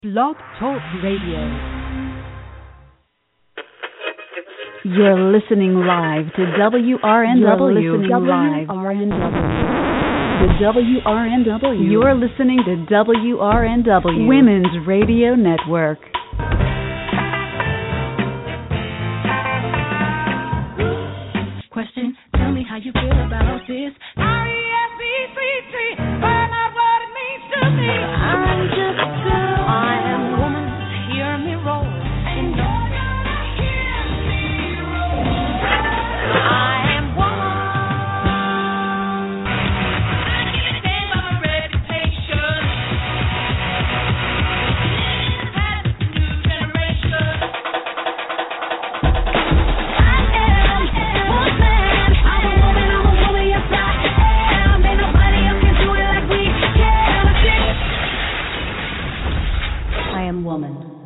Blog Talk Radio. You're listening live to WRNW. You're listening live to WRNW. You're listening to WRNW, Women's Radio Network. Question, tell me how you feel about this. R-E-S-E-C-T, find out what it means to me. I'm just a girl, I am a woman, hear me roll. And don't hear me roll. I am woman. I get paid by my reputation. Has a new generation. I am woman.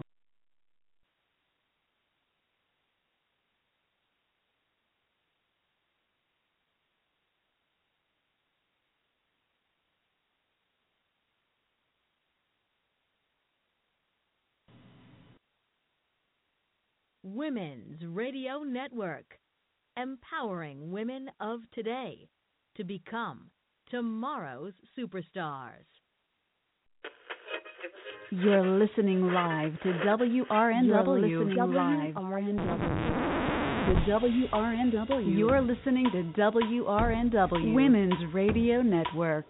Women's Radio Network, empowering women of today to become tomorrow's superstars. You're listening live to WRNW. You're listening live to WRNW. You're listening to WRNW, Women's Radio Network.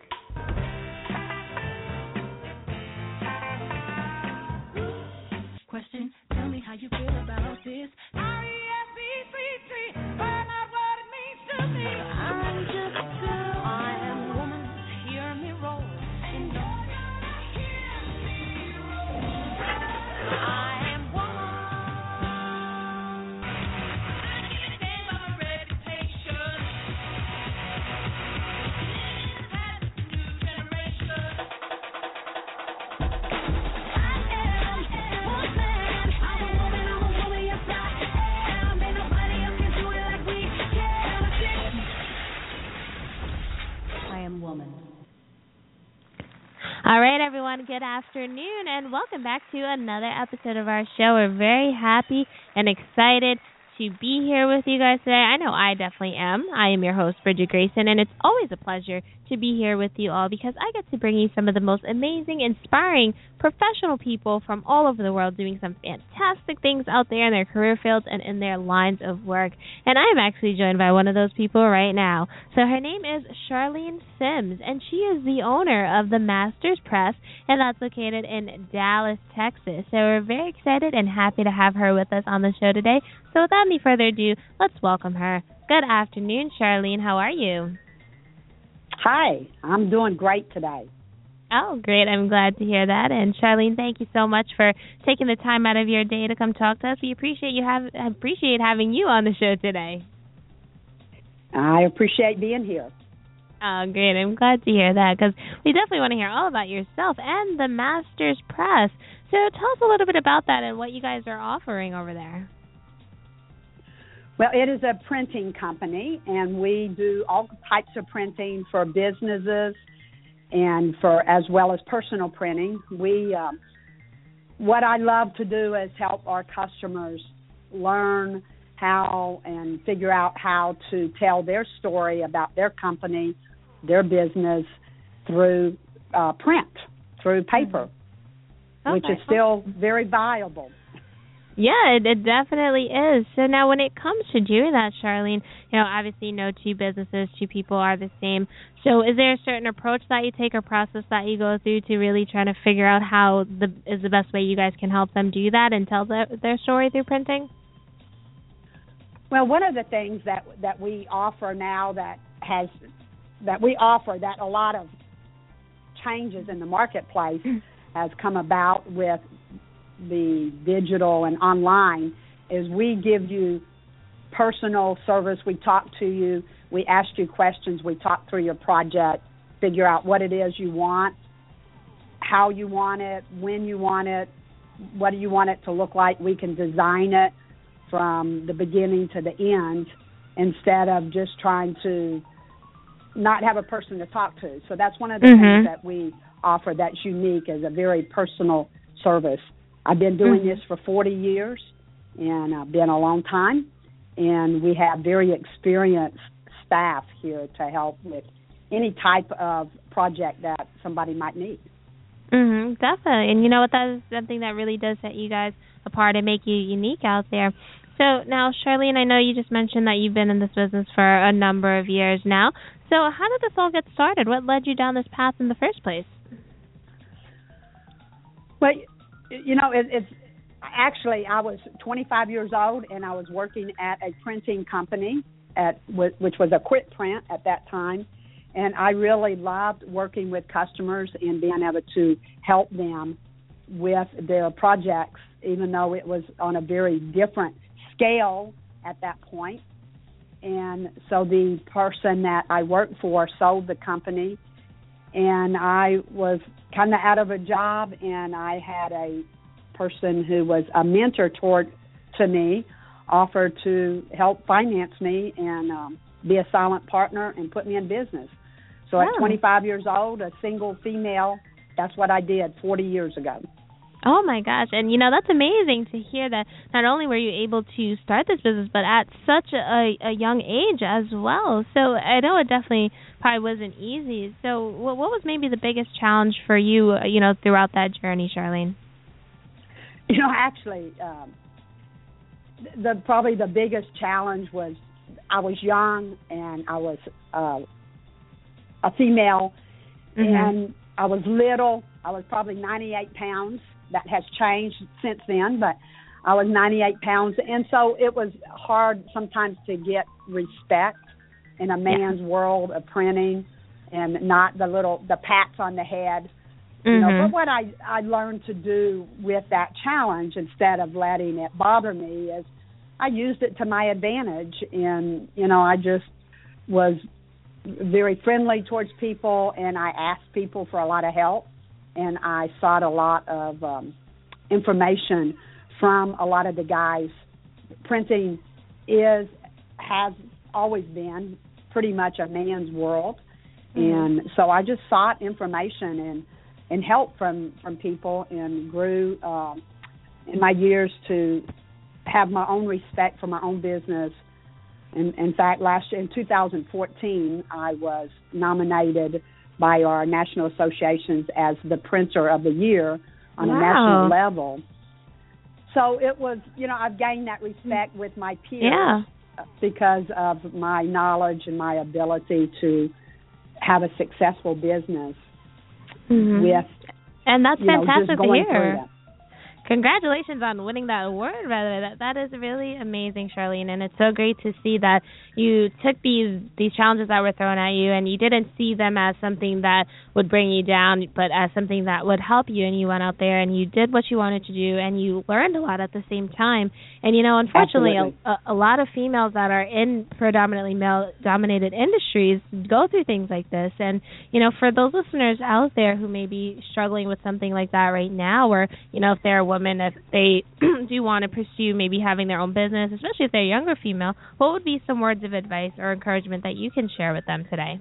Question, tell me how you feel about this. R-E-S-E-C-T, find out what it means to me. I'm just a girl, I am a woman, hear me roll. And don't hear me roll. I am woman. I get paid by my reputation. Has a new generation. I am woman. All right, everyone, good afternoon, and welcome back to another episode of our show. We're very happy and excited to be here with you guys today. I know I definitely am. I am your host, Bridget Grayson, and it's always a pleasure to be here with you all because I get to bring you some of the most amazing, inspiring, professional people from all over the world doing some fantastic things out there in their career fields and in their lines of work. And I am actually joined by one of those people right now. So her name is Charlene Sims, and she is the owner of the Masters Press, and that's located in Dallas, Texas. So we're very excited and happy to have her with us on the show today. So without any further ado, let's welcome her. Good afternoon, Charlene. How are you? Hi, I'm doing great today. Oh, great. I'm glad to hear that. And Charlene, thank you so much for taking the time out of your day to come talk to us. We appreciate having you on the show today. I appreciate being here. Oh, great. I'm glad to hear that because we definitely want to hear all about yourself and the Masters Press. So tell us a little bit about that and what you guys are offering over there. Well, it is a printing company, and we do all types of printing for businesses and for as well as personal printing. What I love to do is help our customers learn how and figure out how to tell their story about their company, their business through print, through paper, which is still very viable. Yeah, it definitely is. So now when it comes to doing that, Charlene, obviously no two businesses, two people are the same. So is there a certain approach that you take or process that you go through to really trying to figure out how is the best way you guys can help them do that and tell their story through printing? Well, one of the things that we offer now that a lot of changes in the marketplace has come about with the digital and online is we give you personal service. We talk to you. We ask you questions. We talk through your project, figure out what it is you want, how you want it, when you want it, what do you want it to look like. We can design it from the beginning to the end instead of just trying to not have a person to talk to. So that's one of the things that we offer that's unique, is a very personal service. I've been doing this for 40 years, and I've been a long time, and we have very experienced staff here to help with any type of project that somebody might need. Definitely. And you know what, that is something that really does set you guys apart and make you unique out there. So now, Charlene, I know you just mentioned that you've been in this business for a number of years now. So how did this all get started? What led you down this path in the first place? Well, you know, it's actually, I was 25 years old, and I was working at a printing company, which was a Quick Print at that time. And I really loved working with customers and being able to help them with their projects, even though it was on a very different scale at that point. And so the person that I worked for sold the company, and I was kind of out of a job, and I had a person who was a mentor to me offer to help finance me and be a silent partner and put me in business. So at 25 years old, a single female, that's what I did 40 years ago. Oh, my gosh. And, you know, that's amazing to hear that not only were you able to start this business, but at such a young age as well. So I know it definitely probably wasn't easy. So what was maybe the biggest challenge for you, you know, throughout that journey, Charlene? You know, actually, probably the biggest challenge was I was young, and I was a female, and I was little. I was probably 98 pounds. That has changed since then, but I was 98 pounds. And so it was hard sometimes to get respect in a man's world of printing, and not the pats on the head. You know, but what I learned to do with that challenge, instead of letting it bother me, is I used it to my advantage. And, you know, I just was very friendly towards people, and I asked people for a lot of help, and I sought a lot of information from a lot of the guys. Printing has always been pretty much a man's world, and so I just sought information and help from people, and grew in my years to have my own respect for my own business. In fact, last year, in 2014, I was nominated by our national associations as the Printer of the Year on a national level. So it was, you know, I've gained that respect with my peers because of my knowledge and my ability to have a successful business with, and that's fantastic just going to hear. through that. Congratulations on winning that award, rather. That is really amazing, Charlene, and it's so great to see that you took these challenges that were thrown at you, and you didn't see them as something that would bring you down, but as something that would help you, and you went out there and you did what you wanted to do, and you learned a lot at the same time. And, you know, unfortunately, a lot of females that are in predominantly male-dominated industries go through things like this. And, you know, for those listeners out there who may be struggling with something like that right now, or, you know, if they're a woman, if they do want to pursue maybe having their own business, especially if they're a younger female, what would be some words of advice or encouragement that you can share with them today?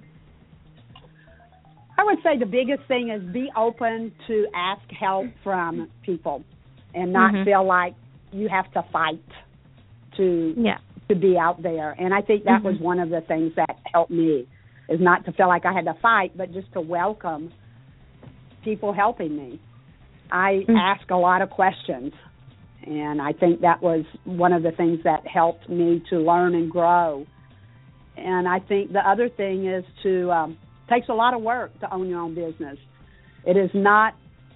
I would say the biggest thing is be open to ask help from people, and not feel like you have to fight to be out there. And I think that was one of the things that helped me, is not to feel like I had to fight, but just to welcome people helping me. I ask a lot of questions, and I think that was one of the things that helped me to learn and grow. And I think the other thing is takes a lot of work to own your own business. It is not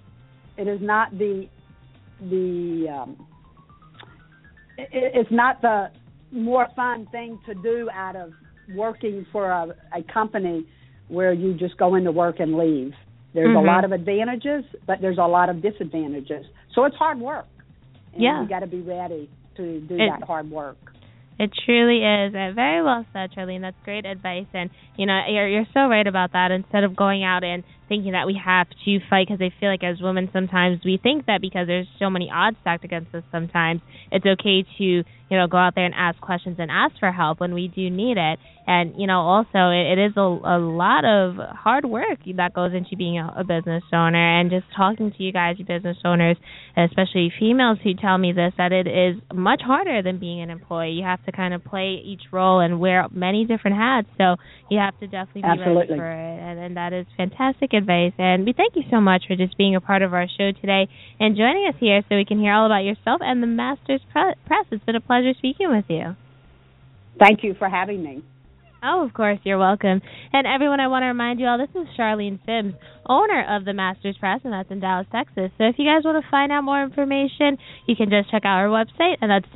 it's not the more fun thing to do out of working for a company where you just go into work and leave. There's a lot of advantages, but there's a lot of disadvantages. So it's hard work. And you got to be ready to do that hard work. It truly is. Very well said, Charlene. That's great advice. And, you know, you're so right about that. Instead of going out and thinking that we have to fight, because I feel like as women sometimes we think that because there's so many odds stacked against us sometimes, it's okay to, go out there and ask questions and ask for help when we do need it. And, also it is a lot of hard work that goes into being a business owner. And just talking to you guys, you business owners, especially females who tell me this, that it is much harder than being an employee. You have to kind of play each role and wear many different hats. So you have to definitely be ready for it. And that is fantastic advice. And we thank you so much for just being a part of our show today and joining us here so we can hear all about yourself and the Masters Press. It's been a pleasure speaking with you. Thank you for having me. Oh, of course, you're welcome. And everyone, I want to remind you all, this is Charlene Sims, owner of the Masters Press, and that's in Dallas, Texas. So if you guys want to find out more information, you can just check out our website, and that's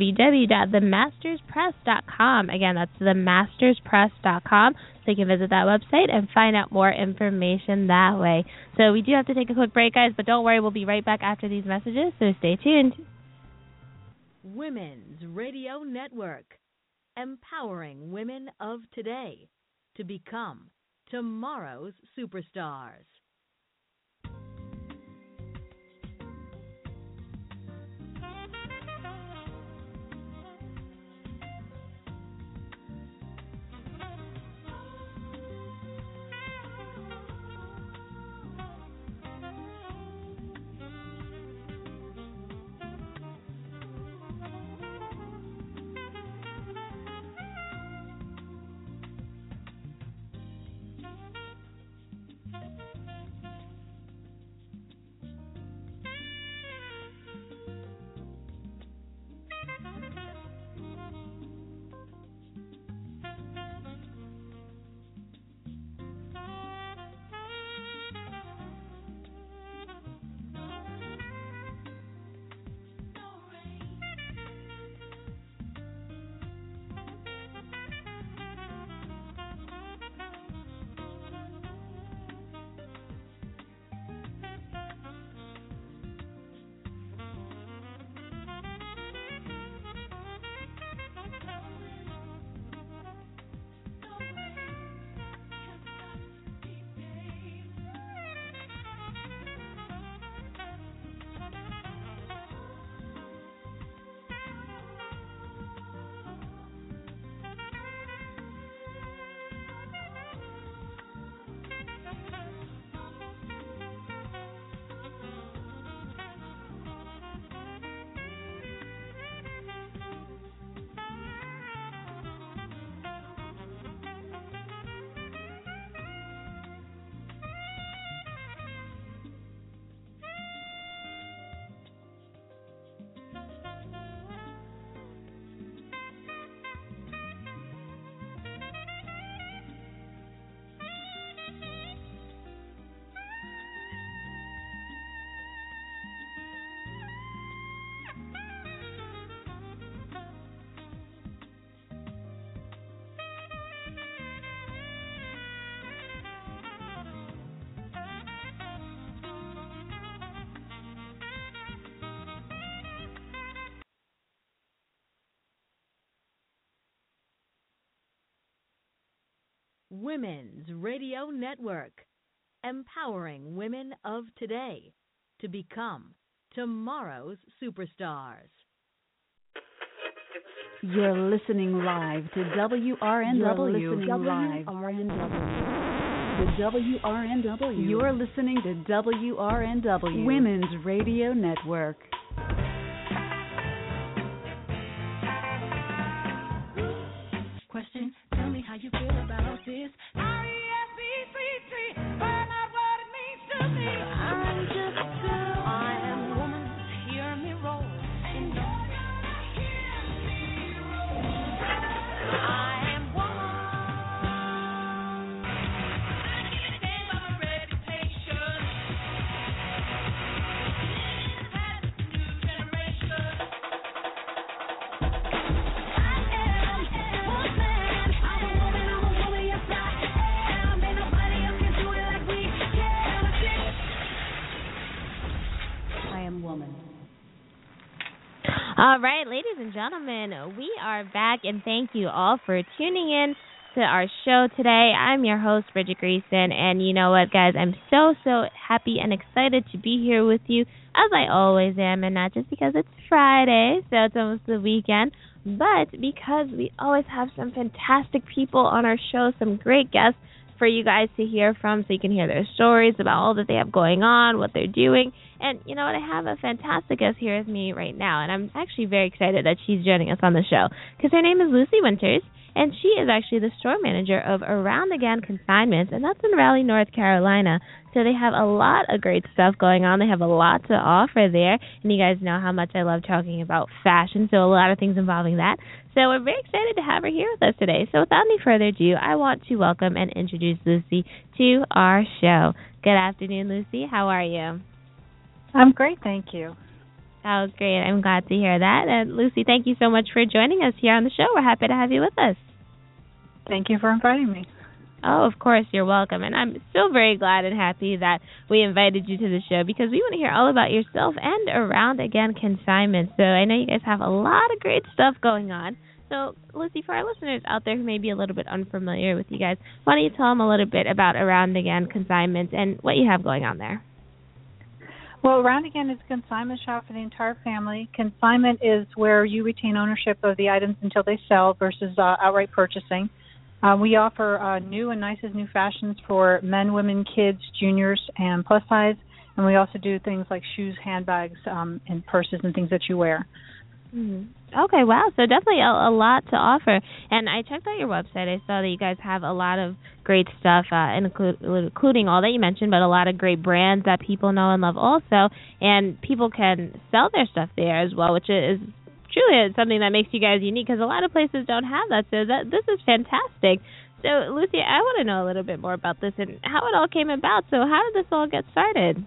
www.themasterspress.com. Again, that's themasterspress.com. So you can visit that website and find out more information that way. So we do have to take a quick break, guys, but don't worry, we'll be right back after these messages, so stay tuned. Women's Radio Network, empowering women of today to become tomorrow's superstars. Women's Radio Network, empowering women of today to become tomorrow's superstars. You're listening live to WRNW. You're listening live. The WRNW. You're listening to WRNW, Women's Radio Network. Question, tell me how you feel about this. R-E-S-P-C-T, find out what it means to me. I'm just a girl, I am a woman, hear me roll. And don't hear me roll. I am woman. I can't stand my reputation. Has a new generation. All right, ladies and gentlemen, we are back, and thank you all for tuning in to our show today. I'm your host, Bridget Grayson, and you know what, guys? I'm so happy and excited to be here with you, as I always am, and not just because it's Friday, so it's almost the weekend, but because we always have some fantastic people on our show, some great guests for you guys to hear from, so you can hear their stories about all that they have going on, what they're doing. And you know what? I have a fantastic guest here with me right now, and I'm actually very excited that she's joining us on the show, because her name is Lucy Winters, and she is actually the store manager of Around Again Consignments, and that's in Raleigh, North Carolina. So they have a lot of great stuff going on. They have a lot to offer there, and you guys know how much I love talking about fashion, so a lot of things involving that. So we're very excited to have her here with us today. So without any further ado, I want to welcome and introduce Lucy to our show. Good afternoon, Lucy. How are you? I'm great, thank you. Oh, great. I'm glad to hear that. And Lucy, thank you so much for joining us here on the show. We're happy to have you with us. Thank you for inviting me. Oh, of course, you're welcome. And I'm so very glad and happy that we invited you to the show, because we want to hear all about yourself and Around Again Consignments. So I know you guys have a lot of great stuff going on. So, Lucy, for our listeners out there who may be a little bit unfamiliar with you guys, why don't you tell them a little bit about Around Again Consignments and what you have going on there? Well, Around Again is a consignment shop for the entire family. Consignment is where you retain ownership of the items until they sell versus outright purchasing. We offer new and nicest new fashions for men, women, kids, juniors, and plus size. And we also do things like shoes, handbags, and purses and things that you wear. Mm-hmm. Okay, wow. So definitely a lot to offer. And I checked out your website. I saw that you guys have a lot of great stuff, including all that you mentioned, but a lot of great brands that people know and love also. And people can sell their stuff there as well, which is truly something that makes you guys unique, because a lot of places don't have that. So this is fantastic. So, Lucy, I want to know a little bit more about this and how it all came about. So how did this all get started?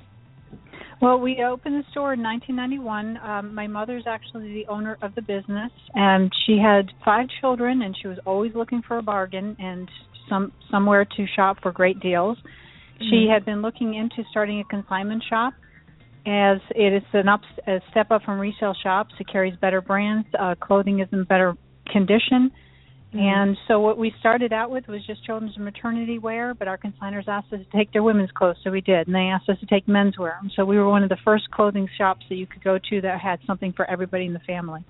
Well, we opened the store in 1991. My mother's actually the owner of the business, and she had 5 children, and she was always looking for a bargain and somewhere to shop for great deals. Mm-hmm. She had been looking into starting a consignment shop, as it is a step up from resale shops. It carries better brands. Clothing is in better condition. Mm-hmm. And so what we started out with was just children's maternity wear, but our consigners asked us to take their women's clothes, so we did. And they asked us to take men's wear. So we were one of the first clothing shops that you could go to that had something for everybody in the family.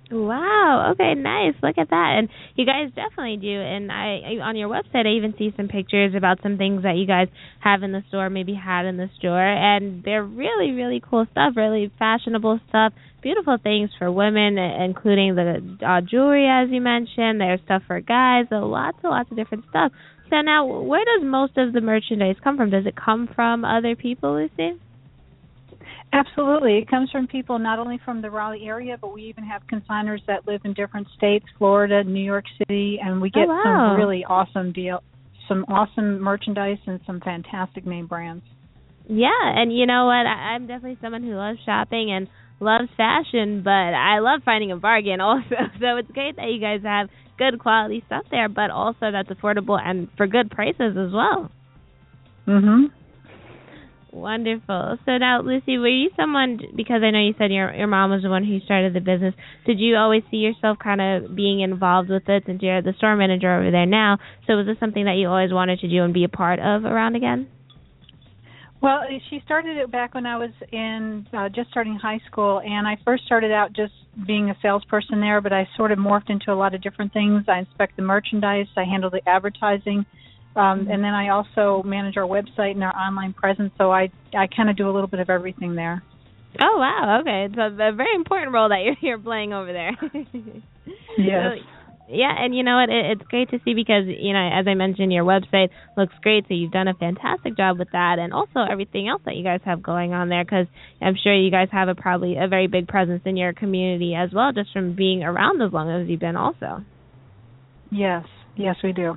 Wow. Okay, nice. Look at that. And you guys definitely do. And I on your website, I even see some pictures about some things that you guys have in the store, maybe had in the store. And they're really, really cool stuff, really fashionable stuff, beautiful things for women, including the jewelry, as you mentioned. There's stuff for guys, so lots and lots of different stuff. So now, where does most of the merchandise come from? Does it come from other people, Lucy? Absolutely. It comes from people not only from the Raleigh area, but we even have consigners that live in different states, Florida, New York City, and we get some really awesome some awesome merchandise and some fantastic name brands. Yeah, and you know what? I'm definitely someone who loves shopping and loves fashion, but I love finding a bargain also. So it's great that you guys have good quality stuff there, but also that's affordable and for good prices as well. Mhm. Wonderful. So now, Lucy, were you someone, because I know you said your mom was the one who started the business, did you always see yourself kind of being involved with it, since you're the store manager over there now? So was this something that you always wanted to do and be a part of Around Again? Well, she started it back when I was in just starting high school, and I first started out just being a salesperson there, but I sort of morphed into a lot of different things. I inspect the merchandise, I handle the advertising, and then I also manage our website and our online presence, so I kind of do a little bit of everything there. Oh, wow, okay. It's a very important role that you're playing over there. Yes. So, yeah, and you know what, it's great to see because, you know, as I mentioned, your website looks great, so you've done a fantastic job with that, and also everything else that you guys have going on there, because I'm sure you guys have probably a very big presence in your community as well, just from being around as long as you've been also. Yes, we do.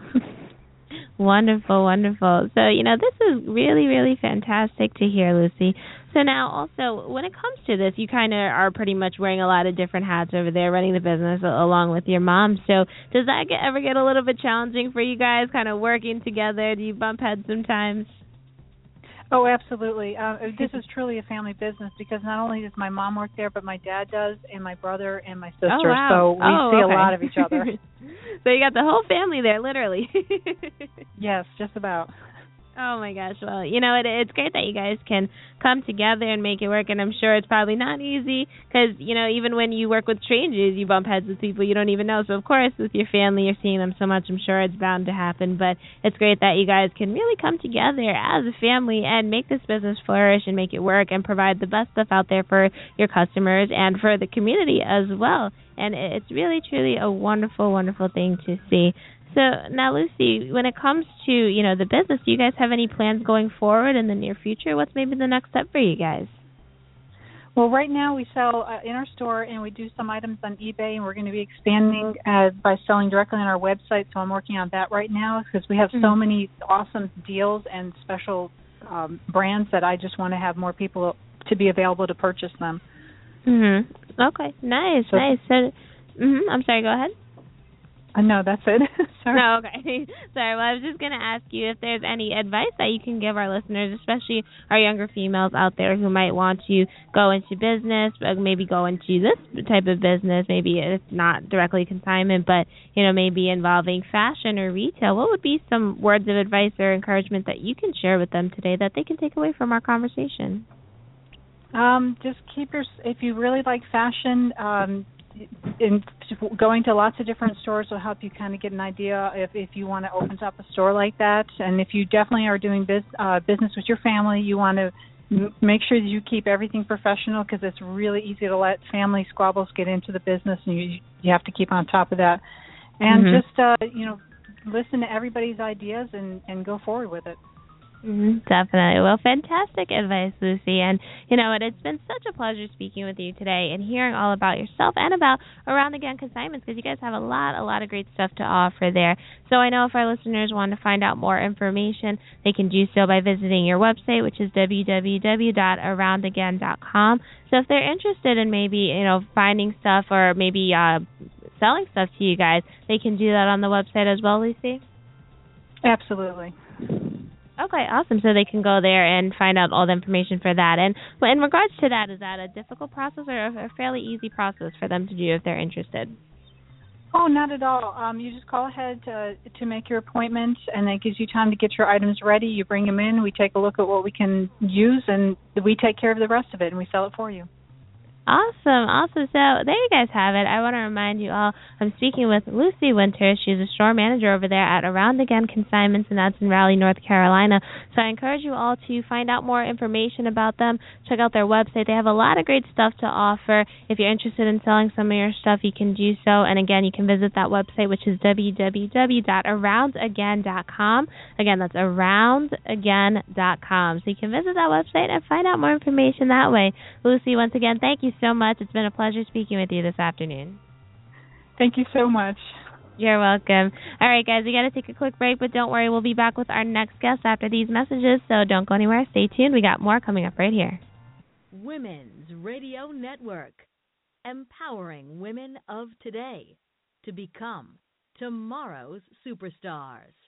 Wonderful, wonderful. So, you know, this is really, really fantastic to hear, Lucy. So now also, when it comes to this, you kind of are pretty much wearing a lot of different hats over there, running the business along with your mom. So does that ever get a little bit challenging for you guys, kind of working together? Do you bump heads sometimes? Oh, absolutely. This is truly a family business because not only does my mom work there, but my dad does, and my brother and my sister. Oh, wow. So we see a lot of each other. So you got the whole family there, literally. Yes, just about. Oh my gosh! Well, you know, it's great that you guys can come together and make it work, and I'm sure it's probably not easy because, you know, even when you work with strangers, you bump heads with people you don't even know. So of course, with your family, you're seeing them so much. I'm sure it's bound to happen, but it's great that you guys can really come together as a family and make this business flourish and make it work and provide the best stuff out there for your customers and for the community as well. And it's really, truly a wonderful, wonderful thing to see. So now, Lucy, when it comes to, you know, the business, do you guys have any plans going forward in the near future? What's maybe the next step for you guys? Well, right now we sell in our store, and we do some items on eBay, and we're going to be expanding by selling directly on our website. So I'm working on that right now because we have so many awesome deals and special brands that I just want to have more people to be available to purchase them. Okay, nice. So, I'm sorry, go ahead. No, that's it. Sorry. No, okay. Sorry. Well, I was just going to ask you if there's any advice that you can give our listeners, especially our younger females out there who might want to go into business, maybe go into this type of business, maybe it's not directly consignment, but, you know, maybe involving fashion or retail. What would be some words of advice or encouragement that you can share with them today that they can take away from our conversation? Just if you really like fashion, in going to lots of different stores will help you kind of get an idea if you want to open up a store like that. And if you definitely are doing business with your family, you want to make sure that you keep everything professional because it's really easy to let family squabbles get into the business, and you have to keep on top of that. And just listen to everybody's ideas and go forward with it. Definitely. Well, fantastic advice, Lucy. And, you know, it's been such a pleasure speaking with you today and hearing all about yourself and about Around Again Consignments because you guys have a lot of great stuff to offer there. So I know if our listeners want to find out more information, they can do so by visiting your website, which is www.aroundagain.com. So if they're interested in maybe, you know, finding stuff or maybe selling stuff to you guys, they can do that on the website as well, Lucy? Absolutely. Okay, awesome. So they can go there and find out all the information for that. And in regards to that, is that a difficult process or a fairly easy process for them to do if they're interested? Oh, not at all. You just call ahead to make your appointment, and that gives you time to get your items ready. You bring them in, we take a look at what we can use, and we take care of the rest of it, and we sell it for you. Awesome. So there you guys have it. I want to remind you all, I'm speaking with Lucy Winter. She's a store manager over there at Around Again Consignments, and that's in Raleigh, North Carolina. So I encourage you all to find out more information about them. Check out their website. They have a lot of great stuff to offer. If you're interested in selling some of your stuff, you can do so. And again, you can visit that website, which is www.aroundagain.com. Again, that's aroundagain.com. So you can visit that website and find out more information that way. Lucy, once again, thank you so much. It's been a pleasure speaking with you this afternoon. Thank you so much. You're welcome. All right, guys, we got to take a quick break, but don't worry, we'll be back with our next guest after these messages, so don't go anywhere. Stay tuned. We got more coming up right here. Women's Radio Network, empowering women of today to become tomorrow's superstars.